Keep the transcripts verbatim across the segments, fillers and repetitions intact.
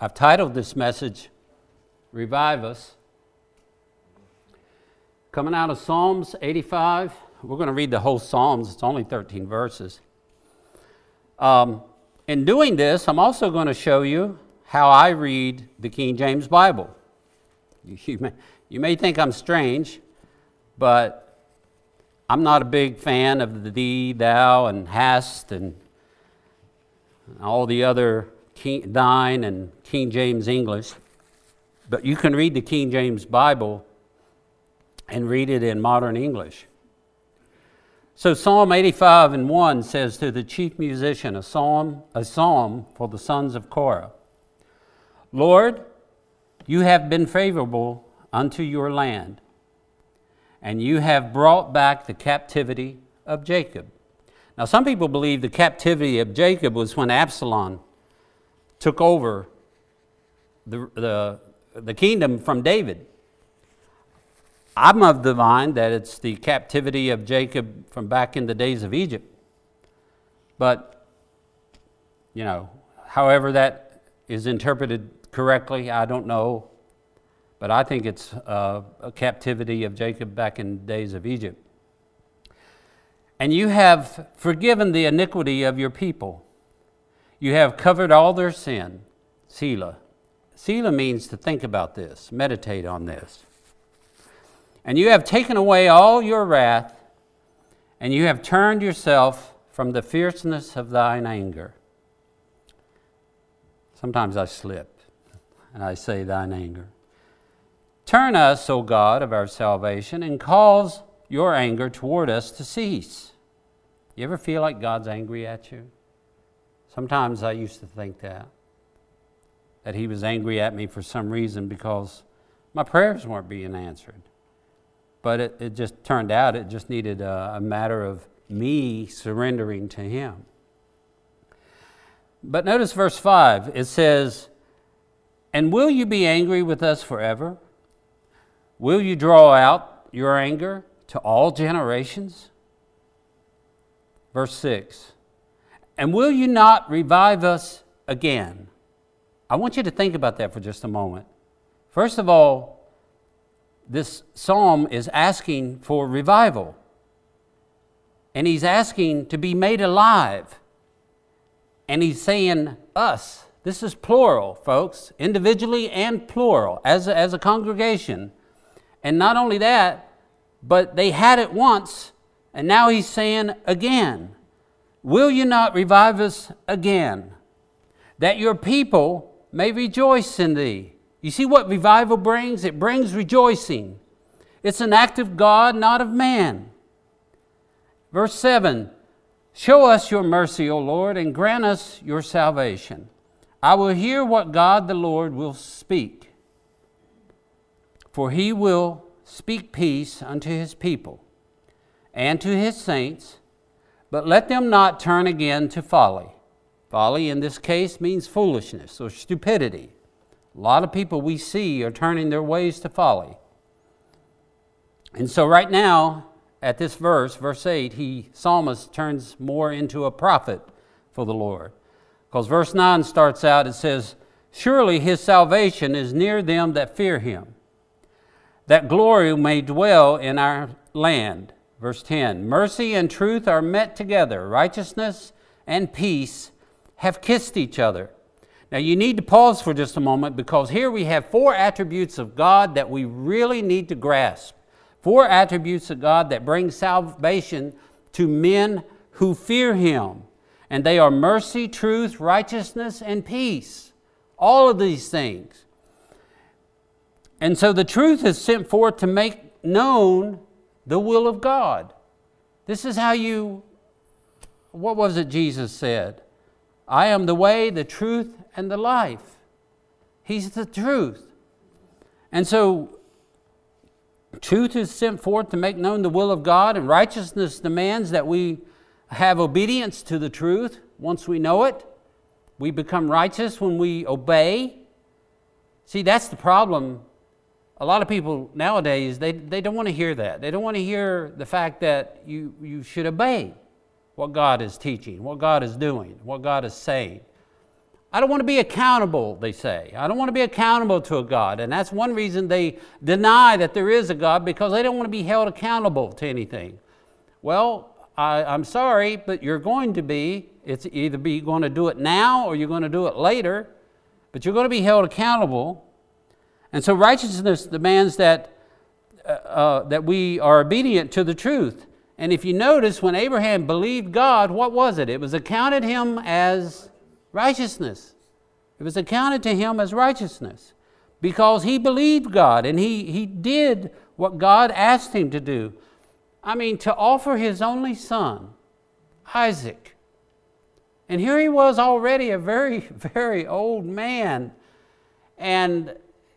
I've titled this message, Revive Us. Coming out of Psalms eighty-five, we're going to read the whole Psalms. It's only thirteen verses. Um, in doing this, I'm also going to show you how I read the King James Bible. You, you, may, you may think I'm strange, but I'm not a big fan of the thee, thou, and hast, and all the other King, thine and King James English. But you can read the King James Bible and read it in modern English. So Psalm eighty-five and one says, to the chief musician, a psalm, a psalm for the sons of Korah. Lord, you have been favorable unto your land, and you have brought back the captivity of Jacob. Now, some people believe the captivity of Jacob was when Absalom took over the, the, the kingdom from David. I'm of the mind that it's the captivity of Jacob from back in the days of Egypt. But, you know, however that is interpreted correctly, I don't know. But I think it's uh, a captivity of Jacob back in the days of Egypt. And you have forgiven the iniquity of your people. You have covered all their sin. Selah. Selah means to think about this, meditate on this. And you have taken away all your wrath, and you have turned yourself from the fierceness of thine anger. Sometimes I slip, and I say thine anger. Turn us, O God of our salvation, and cause your anger toward us to cease. You ever feel like God's angry at you? Sometimes I used to think that, that he was angry at me for some reason because my prayers weren't being answered. But it, it just turned out it just needed a, a matter of me surrendering to him. But notice verse five, it says, and will you be angry with us forever? Will you draw out your anger to all generations? Verse six, and will you not revive us again? I want you to think about that for just a moment. First of all, this psalm is asking for revival. And he's asking to be made alive. And he's saying us. This is plural, folks, individually and plural, as a, as a congregation. And not only that, but they had it once, and now he's saying again, will you not revive us again, that your people may rejoice in thee? You see what revival brings? It brings rejoicing. It's an act of God, not of man. Verse seven, show us your mercy, O Lord, and grant us your salvation. I will hear what God the Lord will speak, for he will speak peace unto his people and to his saints, but let them not turn again to folly. Folly in this case means foolishness or stupidity. A lot of people we see are turning their ways to folly. And so right now, at this verse, verse eight, he, psalmist, turns more into a prophet for the Lord. Because verse nine starts out, it says, surely his salvation is near them that fear him, that glory may dwell in our land. Verse ten, mercy and truth are met together. Righteousness and peace have kissed each other. Now you need to pause for just a moment, because here we have four attributes of God that we really need to grasp. Four attributes of God that bring salvation to men who fear him. And they are mercy, truth, righteousness, and peace. All of these things. And so the truth is sent forth to make known the will of God. This is how you, what was it Jesus said? I am the way, the truth, and the life. He's the truth. And so truth is sent forth to make known the will of God, and righteousness demands that we have obedience to the truth. Once we know it, we become righteous when we obey. See, that's the problem. A lot of people nowadays, they, they don't want to hear that. They don't want to hear the fact that you, you should obey what God is teaching, what God is doing, what God is saying. I don't want to be accountable, they say. I don't want to be accountable to a God. And that's one reason they deny that there is a God, because they don't want to be held accountable to anything. Well, I, I'm sorry, but you're going to be. It's either be going to do it now or you're going to do it later, but you're going to be held accountable. And so righteousness demands that, uh, uh, that we are obedient to the truth. And if you notice, when Abraham believed God, what was it? It was accounted him as righteousness. It was accounted to him as righteousness because he believed God and he, he did what God asked him to do. I mean, to offer his only son, Isaac. And here he was already a very, very old man. And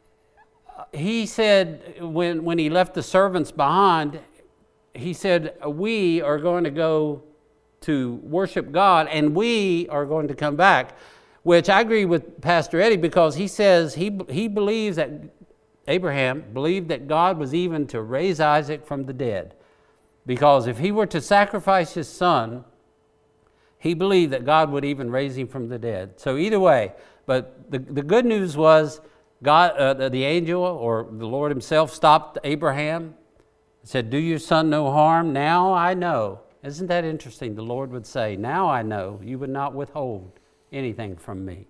he said, when, when he left the servants behind, he said, we are going to go to worship God, and we are going to come back, which I agree with Pastor Eddie, because he says he, he believes that Abraham believed that God was even to raise Isaac from the dead, because if he were to sacrifice his son, he believed that God would even raise him from the dead. So either way, but the, the good news was God, uh, the, the angel or the Lord himself stopped Abraham and said, do your son no harm. Now I know. Isn't that interesting? The Lord would say, now I know you would not withhold anything from me.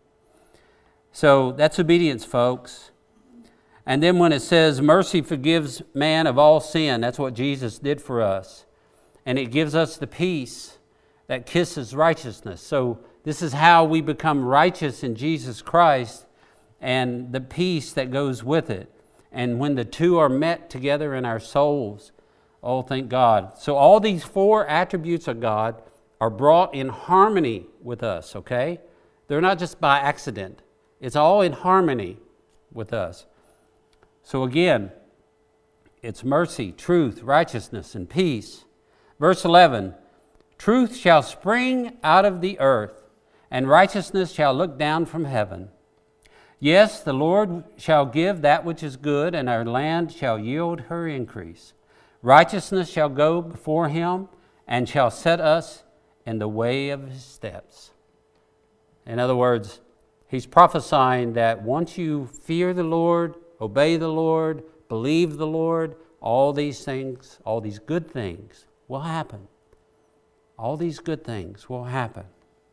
So that's obedience, folks. And then when it says mercy forgives man of all sin, that's what Jesus did for us. And it gives us the peace that kisses righteousness. So this is how we become righteous in Jesus Christ and the peace that goes with it. And when the two are met together in our souls, oh, thank God. So all these four attributes of God are brought in harmony with us, okay? They're not just by accident. It's all in harmony with us. So again, it's mercy, truth, righteousness, and peace. Verse eleven, truth shall spring out of the earth, and righteousness shall look down from heaven. Yes, the Lord shall give that which is good, and our land shall yield her increase. Righteousness shall go before him and shall set us in the way of his steps. In other words, he's prophesying that once you fear the Lord, obey the Lord, believe the Lord, all these things, all these good things will happen. All these good things will happen.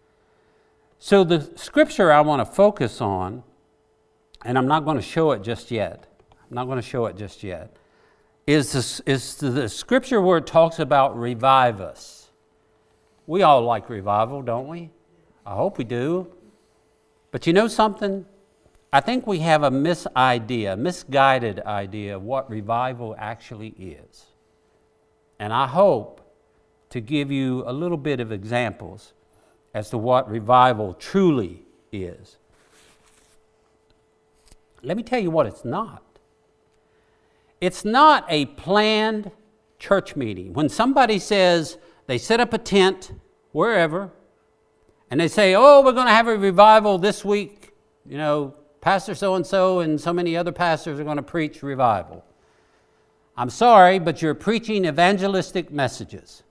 So the scripture I want to focus on, and I'm not going to show it just yet. I'm not going to show it just yet. Is, this, is the scripture where it talks about revive us. We all like revival, don't we? I hope we do. But you know something? I think we have a misidea, misguided idea of what revival actually is. And I hope to give you a little bit of examples as to what revival truly is. Let me tell you what it's not. It's not a planned church meeting. When somebody says they set up a tent wherever, and they say, oh, we're going to have a revival this week. You know, Pastor so-and-so and so many other pastors are going to preach revival. I'm sorry, but you're preaching evangelistic messages.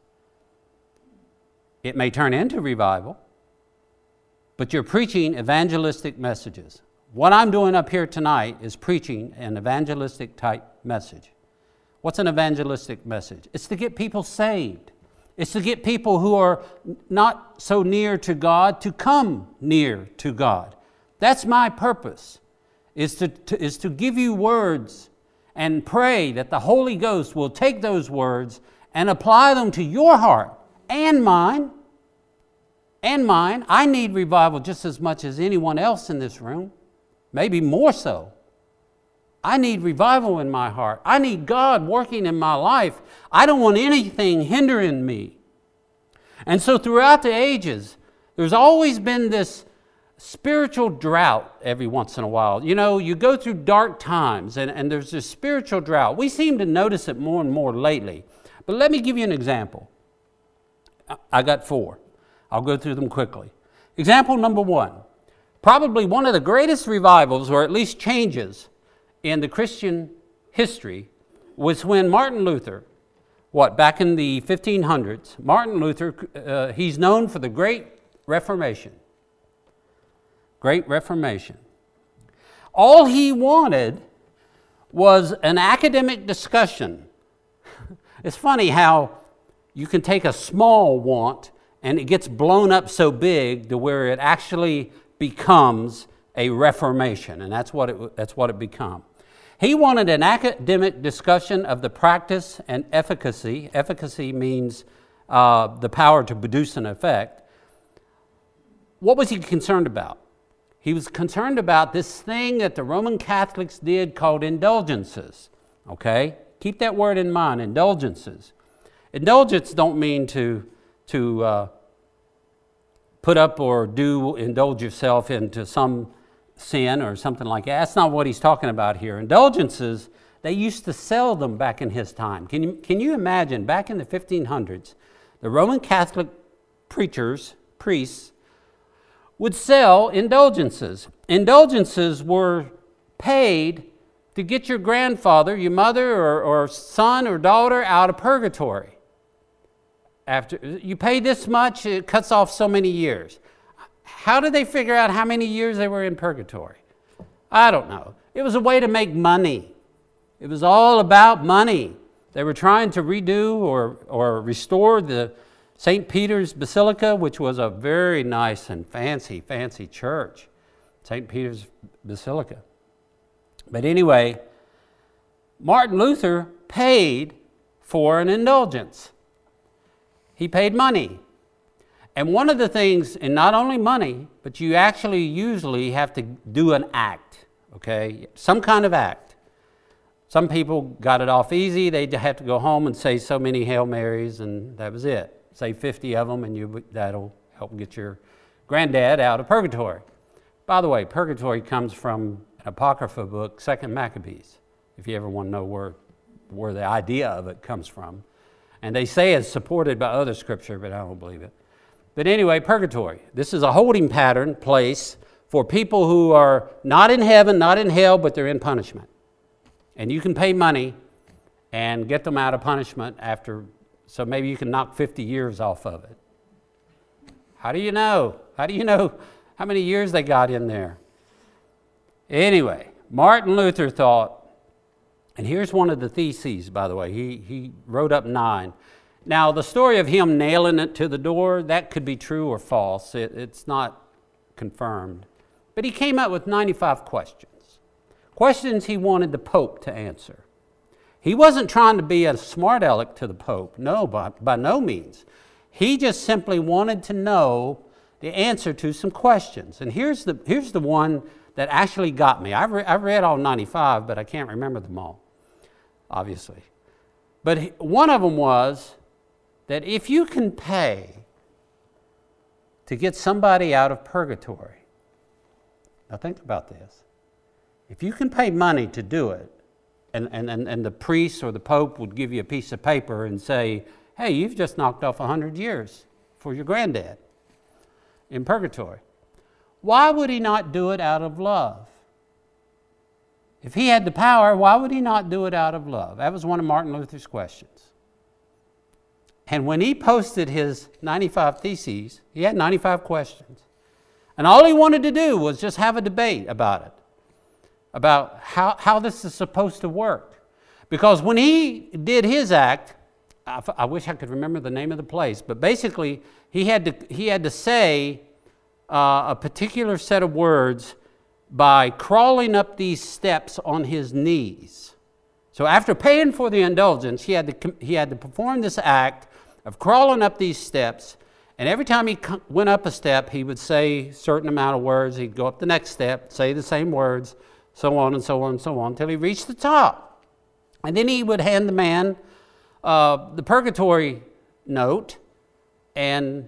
It may turn into revival, but you're preaching evangelistic messages. What I'm doing up here tonight is preaching an evangelistic type message. What's an evangelistic message? It's to get people saved. It's to get people who are not so near to God to come near to God. That's my purpose, is to, to, is to give you words and pray that the Holy Ghost will take those words and apply them to your heart and mine. And mine. I need revival just as much as anyone else in this room. Maybe more so. I need revival in my heart. I need God working in my life. I don't want anything hindering me. And so throughout the ages, there's always been this spiritual drought every once in a while. You know, you go through dark times and, and there's this spiritual drought. We seem to notice it more and more lately. But let me give you an example. I got four. I'll go through them quickly. Example number one. Probably one of the greatest revivals, or at least changes, in the Christian history was when Martin Luther, what, back in the fifteen hundreds, Martin Luther, uh, he's known for the Great Reformation. Great Reformation. All he wanted was an academic discussion. It's funny how you can take a small want and it gets blown up so big to where it actually becomes a reformation, and that's what it that's what it became. He wanted an academic discussion of the practice and efficacy. Efficacy means uh, the power to produce an effect. What was he concerned about? He was concerned about this thing that the Roman Catholics did called indulgences. Okay? Keep that word in mind, indulgences. Indulgence don't mean to, to uh, put up or do indulge yourself into some sin or something like that. That's not what he's talking about here. Indulgences, they used to sell them back in his time. Can you, can you imagine, back in the fifteen hundreds, the Roman Catholic preachers, priests, would sell indulgences. Indulgences were paid to get your grandfather, your mother, or, or son or daughter out of purgatory. After you pay this much, it cuts off so many years. How did they figure out how many years they were in purgatory? I don't know. It was a way to make money. It was all about money. They were trying to redo or, or restore the Saint Peter's Basilica, which was a very nice and fancy, fancy church. Saint Peter's Basilica. But anyway, Martin Luther paid for an indulgence. He paid money. And one of the things, and not only money, but you actually usually have to do an act, okay? Some kind of act. Some people got it off easy. They had to go home and say so many Hail Marys, and that was it. Say fifty of them, and you, that'll help get your granddad out of purgatory. By the way, purgatory comes from an Apocrypha book, Second Maccabees, if you ever want to know where, where the idea of it comes from. And they say it's supported by other scripture, but I don't believe it. But anyway, purgatory. This is a holding pattern place for people who are not in heaven, not in hell, but they're in punishment. And you can pay money and get them out of punishment after, so maybe you can knock fifty years off of it. How do you know? How do you know how many years they got in there? Anyway, Martin Luther thought, and here's one of the theses, by the way. He, he wrote up nine. Now, the story of him nailing it to the door, that could be true or false. It, it's not confirmed. But he came up with ninety-five questions. Questions he wanted the Pope to answer. He wasn't trying to be a smart aleck to the Pope. No, by, by no means. He just simply wanted to know the answer to some questions. And here's the, here's the one that actually got me. I've, re- I've read all ninety-five, but I can't remember them all, obviously. But he, one of them was that if you can pay to get somebody out of purgatory, now think about this. If you can pay money to do it, and, and, and, and the priest or the Pope would give you a piece of paper and say, hey, you've just knocked off one hundred years for your granddad in purgatory. Why would he not do it out of love? If he had the power, why would he not do it out of love? That was one of Martin Luther's questions. And when he posted his ninety-five theses, he had ninety-five questions. And all he wanted to do was just have a debate about it, about how, how this is supposed to work. Because when he did his act, I, I wish I could remember the name of the place, but basically he had to, he had to say uh, a particular set of words by crawling up these steps on his knees. So after paying for the indulgence, he had to, he had to perform this act of crawling up these steps, and every time he went up a step, he would say a certain amount of words. He'd go up the next step, say the same words, so on and so on and so on, until he reached the top. And then he would hand the man uh, the purgatory note, and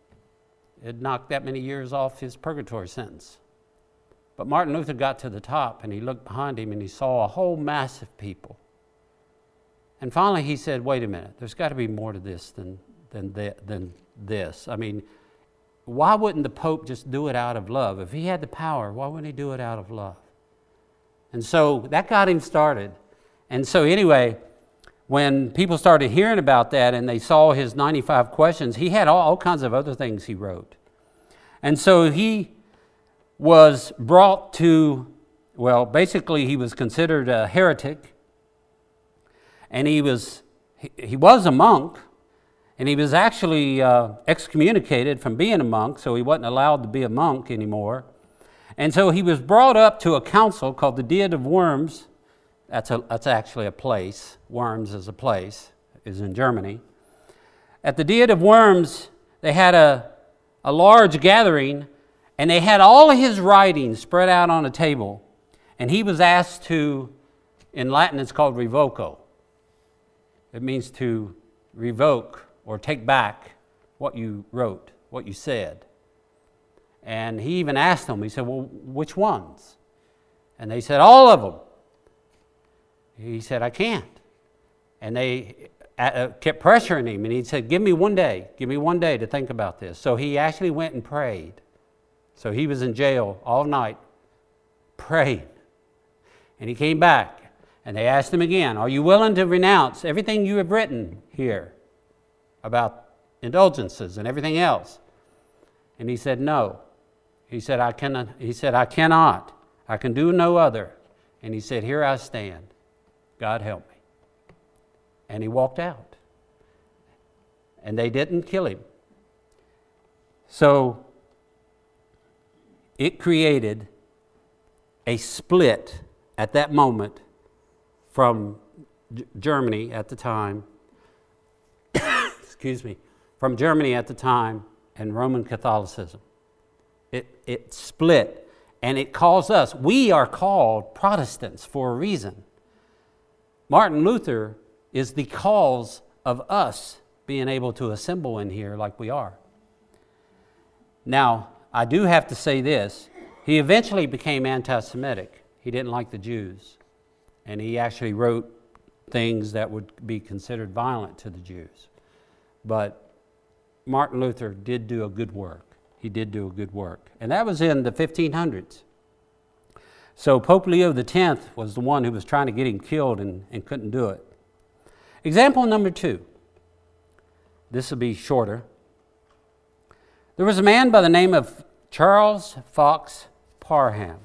it knocked that many years off his purgatory sentence. But Martin Luther got to the top, and he looked behind him, and he saw a whole mass of people. And finally he said, wait a minute, there's got to be more to this than, than, th- than this. I mean, why wouldn't the Pope just do it out of love? If he had the power, why wouldn't he do it out of love? And so that got him started. And so anyway, when people started hearing about that and they saw his ninety-five questions, he had all, all kinds of other things he wrote. And so he was brought to, well, basically he was considered a heretic, and he was he, he was a monk, and he was actually uh, excommunicated from being a monk, so he wasn't allowed to be a monk anymore. And so he was brought up to a council called the Diet of Worms. That's a that's actually a place. Worms is a place, is in Germany. At the Diet of Worms, they had a, a large gathering, and they had all of his writings spread out on a table. And he was asked to, in Latin it's called revoco. It means to revoke or take back what you wrote, what you said. And he even asked them, he said, well, which ones? And they said, all of them. He said, I can't. And they uh, kept pressuring him, and he said, give me one day, give me one day to think about this. So he actually went and prayed. So he was in jail all night, praying. And he came back, and they asked him again, are you willing to renounce everything you have written here about indulgences and everything else? And he said, no. He said, I cannot. He said, I cannot. I can do no other. And he said, here I stand. God help me. And he walked out. And they didn't kill him. So it created a split at that moment from G- Germany at the time, excuse me, from Germany at the time and Roman Catholicism. It, it split, and it calls us, we are called Protestants for a reason. Martin Luther is the cause of us being able to assemble in here like we are. Now, I do have to say this. He eventually became anti-Semitic. He didn't like the Jews. And he actually wrote things that would be considered violent to the Jews. But Martin Luther did do a good work. He did do a good work. And that was in the fifteen hundreds. So Pope Leo the tenth was the one who was trying to get him killed and, and couldn't do it. Example number two. This will be shorter. There was a man by the name of Charles Fox Parham.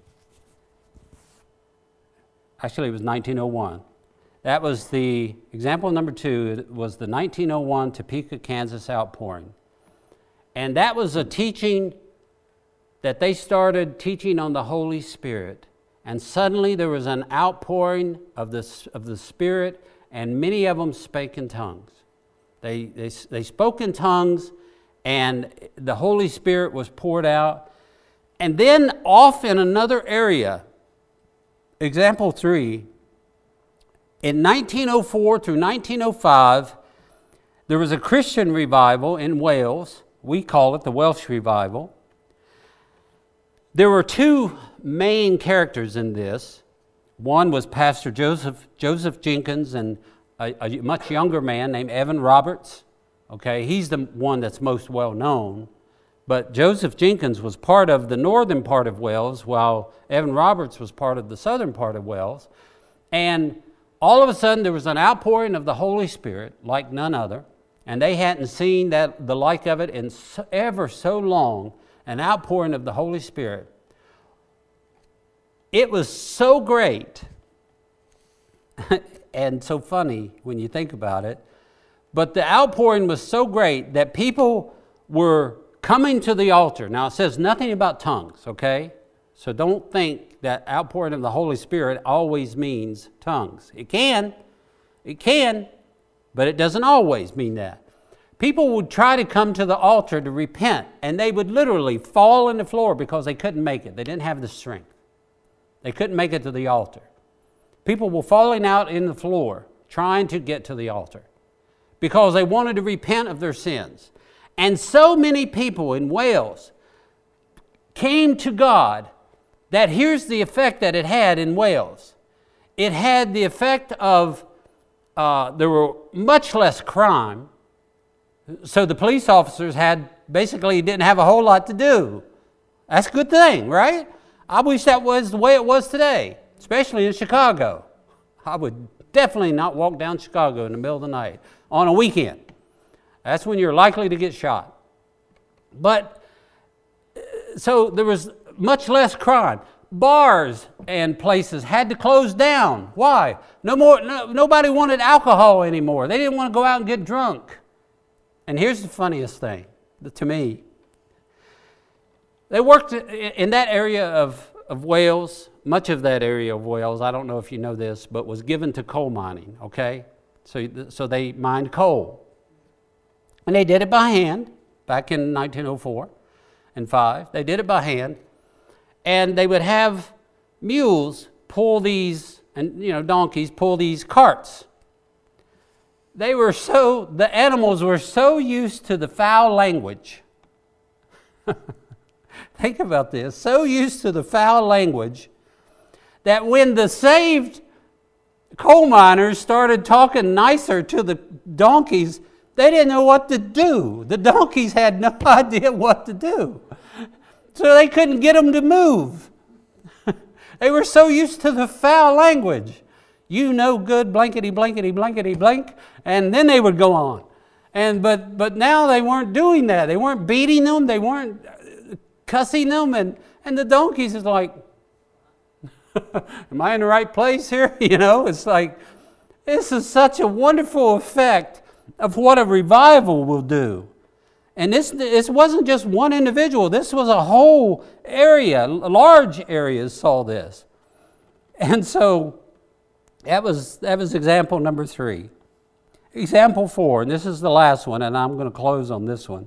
Actually, it was nineteen oh one. That was the, example number two, it was the nineteen oh one Topeka, Kansas outpouring. And that was a teaching that they started teaching on the Holy Spirit. And suddenly there was an outpouring of the, of the Spirit, and many of them spake in tongues. They, they, they spoke in tongues, and the Holy Spirit was poured out. And then off in another area, example three, in nineteen oh four through nineteen oh five, there was a Christian revival in Wales. We call it the Welsh Revival. There were two main characters in this. One was Pastor Joseph Joseph Jenkins and a, a much younger man named Evan Roberts. Okay, he's the one that's most well known. But Joseph Jenkins was part of the northern part of Wales, while Evan Roberts was part of the southern part of Wales. And all of a sudden, there was an outpouring of the Holy Spirit like none other. And they hadn't seen that the like of it in so, ever so long, an outpouring of the Holy Spirit. It was so great and so funny when you think about it. But the outpouring was so great that people were coming to the altar. Now, it says nothing about tongues, okay? So don't think that outpouring of the Holy Spirit always means tongues. It can. It can. But it doesn't always mean that. People would try to come to the altar to repent, and they would literally fall on the floor because they couldn't make it. They didn't have the strength. They couldn't make it to the altar. People were falling out in the floor trying to get to the altar because they wanted to repent of their sins. And so many people in Wales came to God that here's the effect that it had in Wales. It had the effect of Uh, there were much less crime, so the police officers had basically didn't have a whole lot to do. That's a good thing, right? I wish that was the way it was today, especially in Chicago. I would definitely not walk down Chicago in the middle of the night on a weekend. That's when you're likely to get shot. But so there was much less crime. Bars and places had to close down. Why? No more. No, nobody wanted alcohol anymore. They didn't want to go out and get drunk. And here's the funniest thing to me. They worked in that area of, of Wales, much of that area of Wales, I don't know if you know this, but was given to coal mining, okay? So, so they mined coal. And they did it by hand back in nineteen oh four and five. They did it by hand. And they would have mules pull these, and you know, donkeys pull these carts. They were so, the animals were so used to the foul language. Think about this. So used to the foul language that when the saved coal miners started talking nicer to the donkeys, they didn't know what to do. The donkeys had no idea what to do. So they couldn't get them to move. They were so used to the foul language. You know good, blankety, blankety, blankety, blank. And then they would go on. And but but now they weren't doing that. They weren't beating them. They weren't cussing them. And, and the donkeys is like, am I in the right place here? You know, it's like, this is such a wonderful effect of what a revival will do. And this, this wasn't just one individual. This was a whole area. Large areas saw this. And so that was, that was example number three. Example four, and this is the last one, and I'm going to close on this one.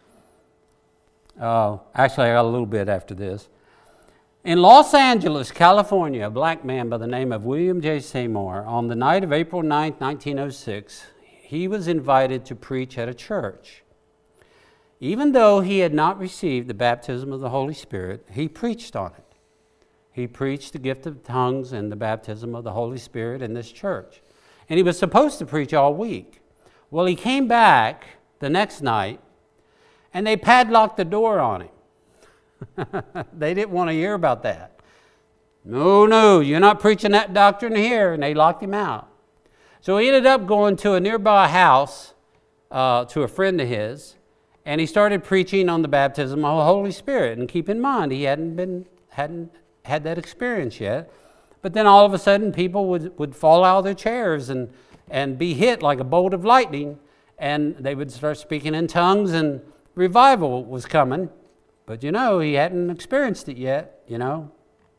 Uh, actually, I got a little bit after this. In Los Angeles, California, a black man by the name of William J. Seymour, on the night of April ninth, nineteen oh six, he was invited to preach at a church. Even though he had not received the baptism of the Holy Spirit, he preached on it. He preached the gift of tongues and the baptism of the Holy Spirit in this church. And he was supposed to preach all week. Well, he came back the next night, and they padlocked the door on him. They didn't want to hear about that. No, no, you're not preaching that doctrine here. And they locked him out. So he ended up going to a nearby house uh, to a friend of his, and he started preaching on the baptism of the Holy Spirit. And keep in mind, he hadn't been hadn't had that experience yet. But then all of a sudden, people would, would fall out of their chairs and, and be hit like a bolt of lightning, and they would start speaking in tongues, and revival was coming. But, you know, he hadn't experienced it yet, you know.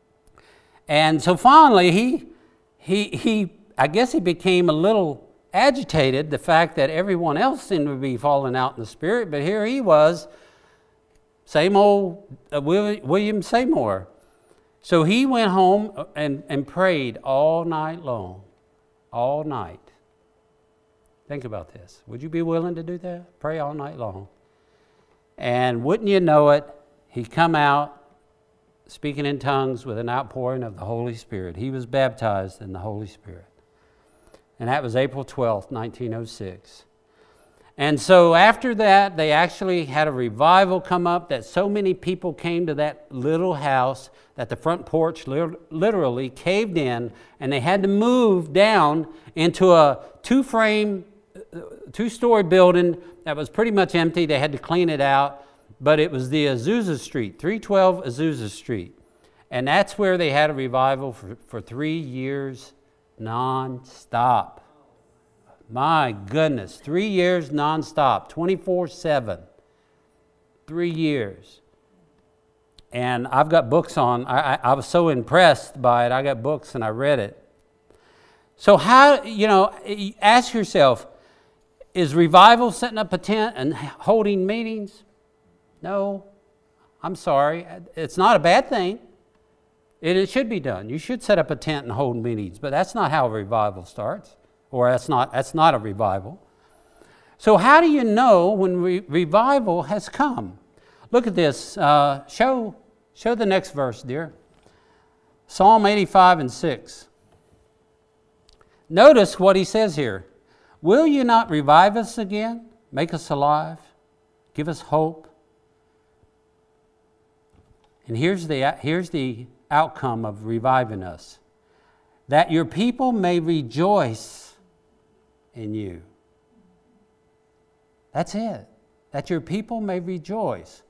And so finally, he, he, he, I guess he became a little agitated, the fact that everyone else seemed to be falling out in the Spirit, but here he was, same old uh, William Seymour. So he went home and, and prayed all night long, all night. Think about this. Would you be willing to do that? Pray all night long. And wouldn't you know it, he come out speaking in tongues with an outpouring of the Holy Spirit. He was baptized in the Holy Spirit. And that was April twelfth, nineteen oh six. And so after that, they actually had a revival come up that so many people came to that little house that the front porch literally caved in, and they had to move down into a two-frame, two-story building that was pretty much empty. They had to clean it out, but it was the Azusa Street, three twelve Azusa Street. And that's where they had a revival for, for three years non-stop. My goodness, three years non-stop, twenty-four seven. Three years. And I've got books on, I, I, I was so impressed by it, I got books and I read it. So how, you know, ask yourself, is revival setting up a tent and holding meetings? No, I'm sorry. It's not a bad thing. It, it should be done. You should set up a tent and hold meetings, but that's not how a revival starts. Or that's not, that's not a revival. So how do you know when re- revival has come? Look at this. Uh, show, show the next verse, dear. Psalm eighty-five and six. Notice what he says here. Will you not revive us again? Make us alive? Give us hope? And here's the, here's the outcome of reviving us. That your people may rejoice in you. That's it. That your people may rejoice.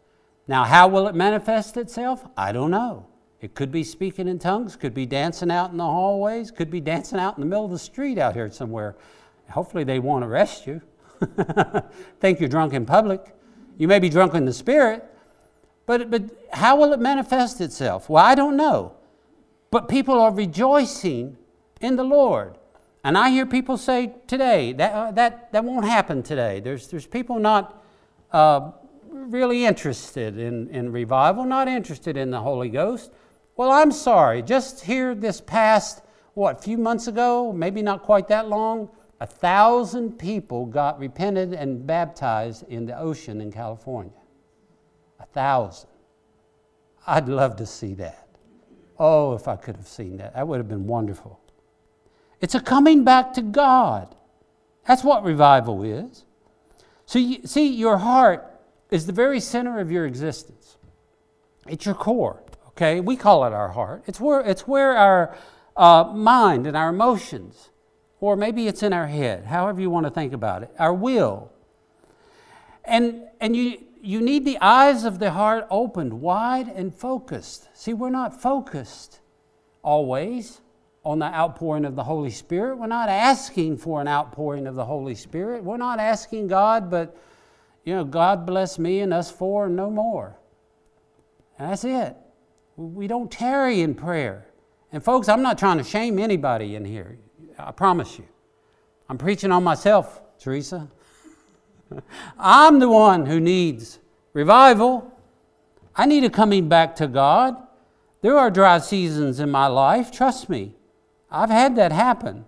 Now, how will it manifest itself? I don't know. It could be speaking in tongues, could be dancing out in the hallways, could be dancing out in the middle of the street out here somewhere. Hopefully they won't arrest you. Think you're drunk in public. You may be drunk in the spirit, but, but how will it manifest itself? Well, I don't know. But people are rejoicing in the Lord. And I hear people say today, that, uh, that, that won't happen today. There's, there's people not uh, really interested in, in revival, not interested in the Holy Ghost. Well, I'm sorry. Just here this past, what, few months ago, maybe not quite that long, a thousand people got repented and baptized in the ocean in California. A thousand. I'd love to see that. Oh, if I could have seen that. That would have been wonderful. It's a coming back to God. That's what revival is. So you see, your heart is the very center of your existence. It's your core, okay? We call it our heart. It's where, it's where our uh, mind and our emotions, or maybe it's in our head, however you want to think about it, our will. And, and you, you need the eyes of the heart opened wide and focused. See, we're not focused always on the outpouring of the Holy Spirit. We're not asking for an outpouring of the Holy Spirit. We're not asking God, but, you know, God bless me and us four and no more. And that's it. We don't tarry in prayer. And folks, I'm not trying to shame anybody in here. I promise you. I'm preaching on myself, Teresa. I'm the one who needs revival. I need a coming back to God. There are dry seasons in my life, trust me. I've had that happen.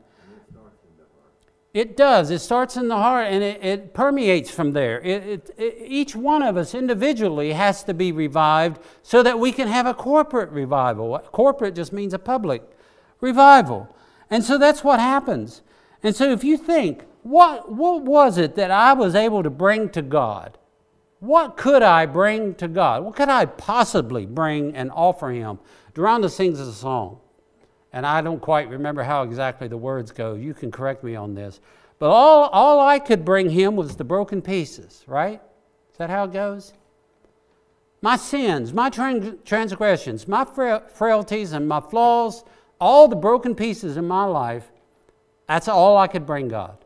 It does. It starts in the heart and it, it permeates from there. It, it, it, each one of us individually has to be revived so that we can have a corporate revival. Corporate just means a public revival. And so that's what happens. And so if you think, what, what was it that I was able to bring to God? What could I bring to God? What could I possibly bring and offer Him? Duranda sings a song. And I don't quite remember how exactly the words go. You can correct me on this. But all, all I could bring Him was the broken pieces, right? Is that how it goes? My sins, my trans- transgressions, my frail- frailties and my flaws, all the broken pieces in my life, that's all I could bring God.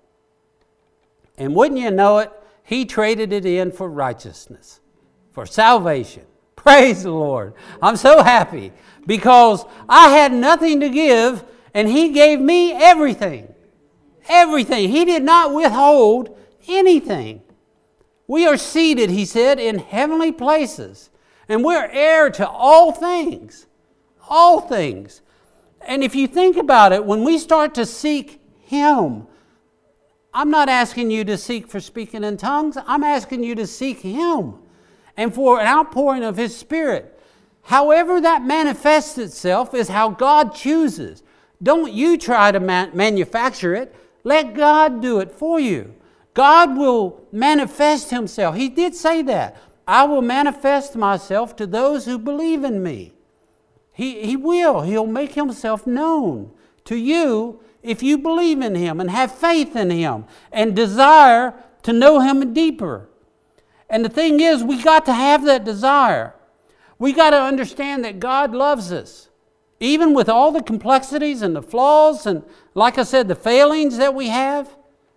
And wouldn't you know it, He traded it in for righteousness, for salvation. Praise the Lord. I'm so happy because I had nothing to give and He gave me everything. Everything. He did not withhold anything. We are seated, He said, in heavenly places. And we're heir to all things. All things. And if you think about it, when we start to seek Him, I'm not asking you to seek for speaking in tongues. I'm asking you to seek Him and for an outpouring of His Spirit. However that manifests itself is how God chooses. Don't you try to man- manufacture it. Let God do it for you. God will manifest Himself. He did say that. I will manifest myself to those who believe in me. He, he will. He'll make Himself known to you if you believe in Him and have faith in Him and desire to know Him deeper. And the thing is, we got to have that desire. We got to understand that God loves us. Even with all the complexities and the flaws and, like I said, the failings that we have,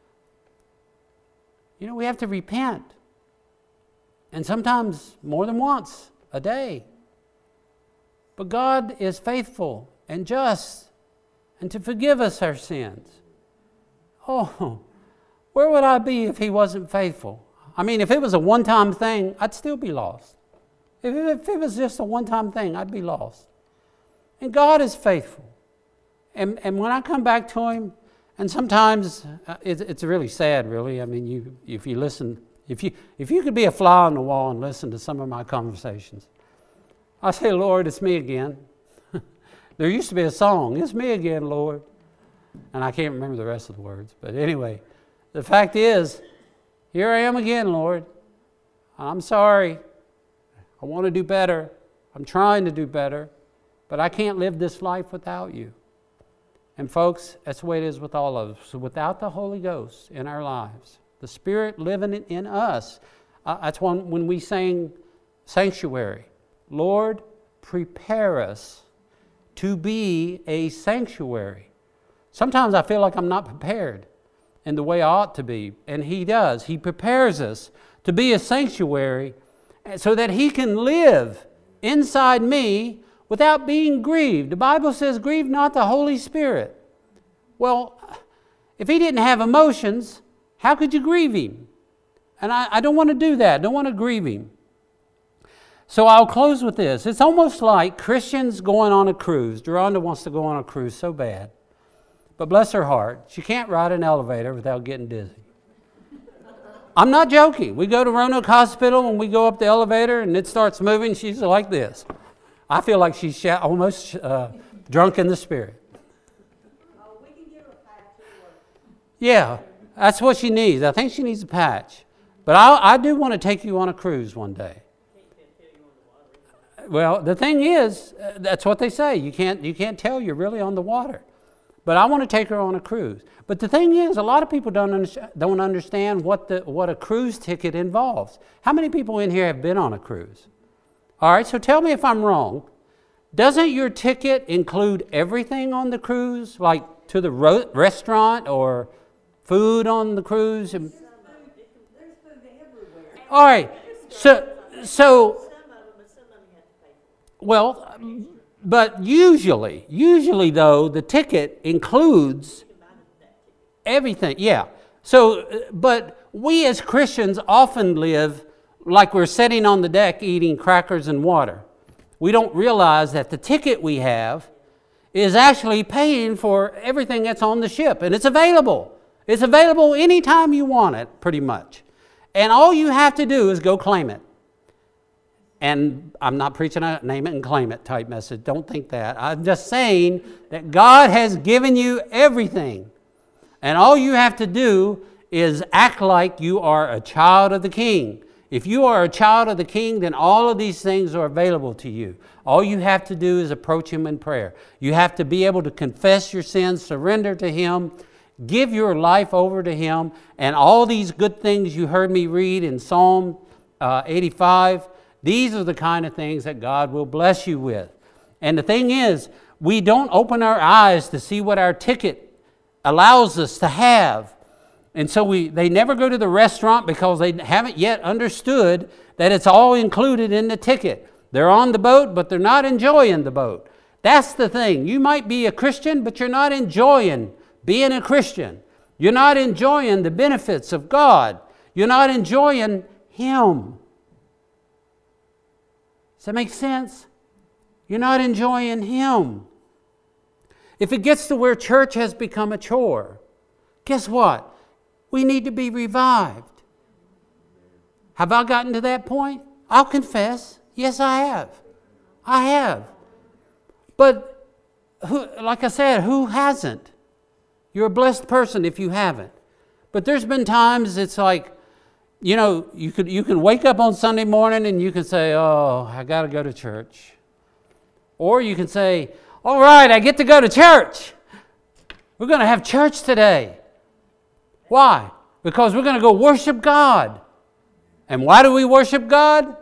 you know, we have to repent. And sometimes more than once a day. But God is faithful and just and to forgive us our sins. Oh, where would I be if He wasn't faithful? I mean, if it was a one-time thing, I'd still be lost. If it, if it was just a one-time thing, I'd be lost. And God is faithful. And, and when I come back to Him, and sometimes uh, it, it's really sad, really. I mean, you if you listen, if you if you could be a fly on the wall and listen to some of my conversations, I say, Lord, it's me again. There used to be a song, it's me again, Lord. And I can't remember the rest of the words. But anyway, the fact is, here I am again, Lord. I'm sorry. I want to do better. I'm trying to do better. But I can't live this life without you. And folks, that's the way it is with all of us. So without the Holy Ghost in our lives, the Spirit living in us, uh, that's when, when we sang sanctuary. Lord, prepare us to be a sanctuary. Sometimes I feel like I'm not prepared in the way I ought to be, and He does. He prepares us to be a sanctuary so that He can live inside me without being grieved. The Bible says, grieve not the Holy Spirit. Well, if He didn't have emotions, how could you grieve Him? And I, I don't want to do that. I don't want to grieve Him. So I'll close with this. It's almost like Christians going on a cruise. Deronda wants to go on a cruise so bad. But bless her heart, she can't ride an elevator without getting dizzy. I'm not joking. We go to Roanoke Hospital and we go up the elevator and it starts moving. She's like this. I feel like she's sh- almost uh, drunk in the spirit. Oh, we can give her a patch too. Yeah, that's what she needs. I think she needs a patch. But I, I do want to take you on a cruise one day. Well, the thing is, uh, that's what they say. You can't, you can't tell you're really on the water. But I want to take her on a cruise. But the thing is, a lot of people don't, under, don't understand what, the, what a cruise ticket involves. How many people in here have been on a cruise? All right, so tell me if I'm wrong. Doesn't your ticket include everything on the cruise, like to the ro- restaurant or food on the cruise? There's food, there's food everywhere. All right, so, so Some of them, but some of them you have to pay for. well, but usually, usually though, the ticket includes everything. Yeah. So, but we as Christians often live like we're sitting on the deck eating crackers and water. We don't realize that the ticket we have is actually paying for everything that's on the ship, and it's available. It's available anytime you want it, pretty much. And all you have to do is go claim it. And I'm not preaching a name it and claim it type message. Don't think that. I'm just saying that God has given you everything. And all you have to do is act like you are a child of the King. If you are a child of the King, then all of these things are available to you. All you have to do is approach Him in prayer. You have to be able to confess your sins, surrender to Him, give your life over to Him, and all these good things you heard me read in Psalm uh, eighty-five, these are the kind of things that God will bless you with. And the thing is, we don't open our eyes to see what our ticket allows us to have. And so we they never go to the restaurant because they haven't yet understood that it's all included in the ticket. They're on the boat, but they're not enjoying the boat. That's the thing. You might be a Christian, but you're not enjoying being a Christian. You're not enjoying the benefits of God. You're not enjoying Him. Does that make sense? You're not enjoying Him. If it gets to where church has become a chore, guess what? We need to be revived. Have I gotten to that point? I'll confess. Yes, I have. I have. But who, like I said, who hasn't? You're a blessed person if you haven't. But there's been times it's like, you know, you could you can wake up on Sunday morning and you can say, oh, I got to go to church. Or you can say, all right, I get to go to church. We're going to have church today. Why? Because we're going to go worship God. And why do we worship God?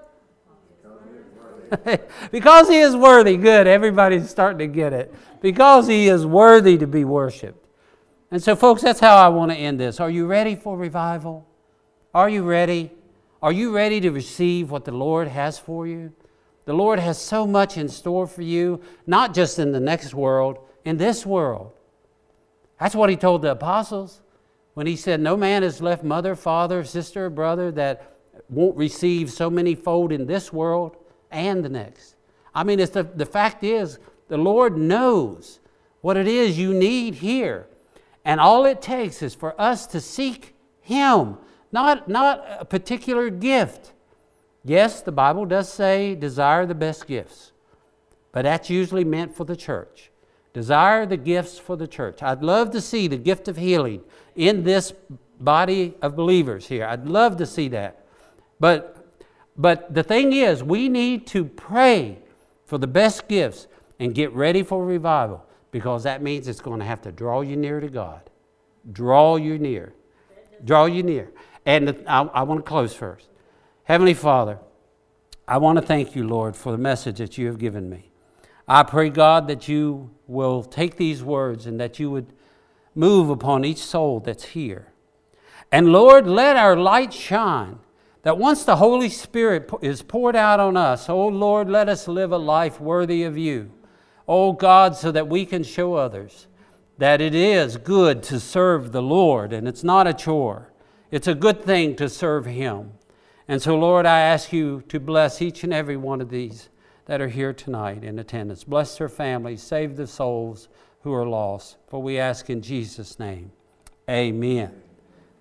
Because He is worthy. Good. Everybody's starting to get it. Because He is worthy to be worshiped. And so, folks, that's how I want to end this. Are you ready for revival? Are you ready? Are you ready to receive what the Lord has for you? The Lord has so much in store for you, not just in the next world, in this world. That's what He told the apostles when He said, no man has left mother, father, sister, or brother that won't receive so many fold in this world and the next. I mean, it's the, the fact is, the Lord knows what it is you need here. And all it takes is for us to seek Him, not, not a particular gift. Yes, the Bible does say desire the best gifts, but that's usually meant for the church. Desire the gifts for the church. I'd love to see the gift of healing in this body of believers here. I'd love to see that. But But the thing is, we need to pray for the best gifts and get ready for revival, because that means it's going to have to draw you near to God. Draw you near. Draw you near. And I, I want to close first. Heavenly Father, I want to thank you, Lord, for the message that you have given me. I pray, God, that you will take these words and that you would move upon each soul that's here. And Lord, let our light shine, that once the Holy Spirit is poured out on us, oh Lord, let us live a life worthy of you. Oh God, so that we can show others that it is good to serve the Lord, and it's not a chore. It's a good thing to serve Him. And so, Lord, I ask you to bless each and every one of these that are here tonight in attendance. Bless their families, save the souls who are lost. For we ask in Jesus' name, amen.